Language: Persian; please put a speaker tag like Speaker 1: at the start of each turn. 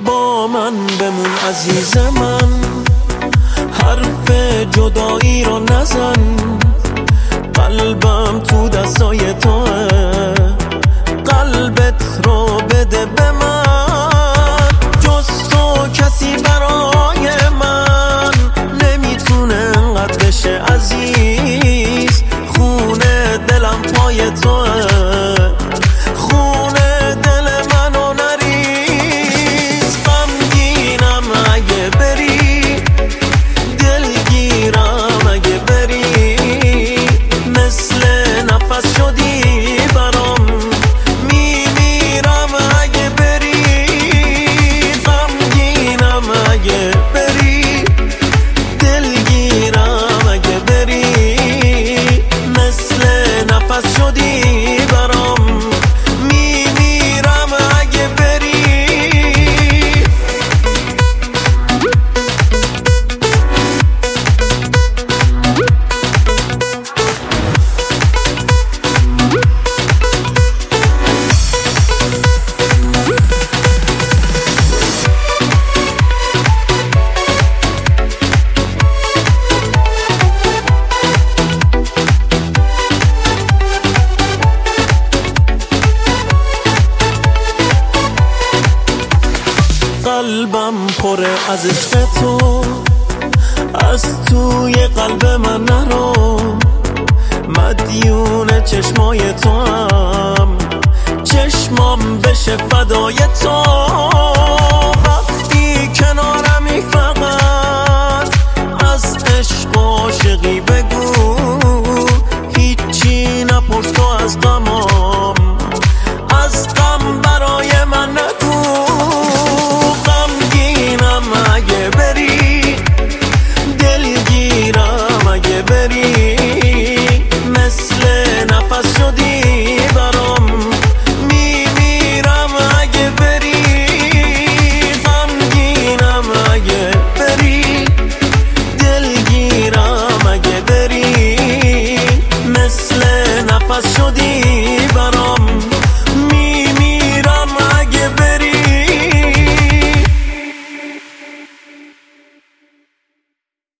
Speaker 1: با من بمون عزیز من، حرف جدایی رو نزن، قلبم تو دستای توه، قلبت رو بده به من. جز تو کسی برای من نمیتونه انقدر بشه عزیز، خونه دلم پای توه، خونه دل منو نریز. غمگینم اگه بری، دلگیرم اگه بری، مثل نفس شدی برام، میمیرم اگه بری. غمگینم اگه بری، دلگیرم اگه بری، مثل نفس شدی برام، میمیرم اگه بری. قلبم پره از عشق تو، از توی قلب من نرو، مدیون چشمای تو هم، چشمام بشه فدای تو.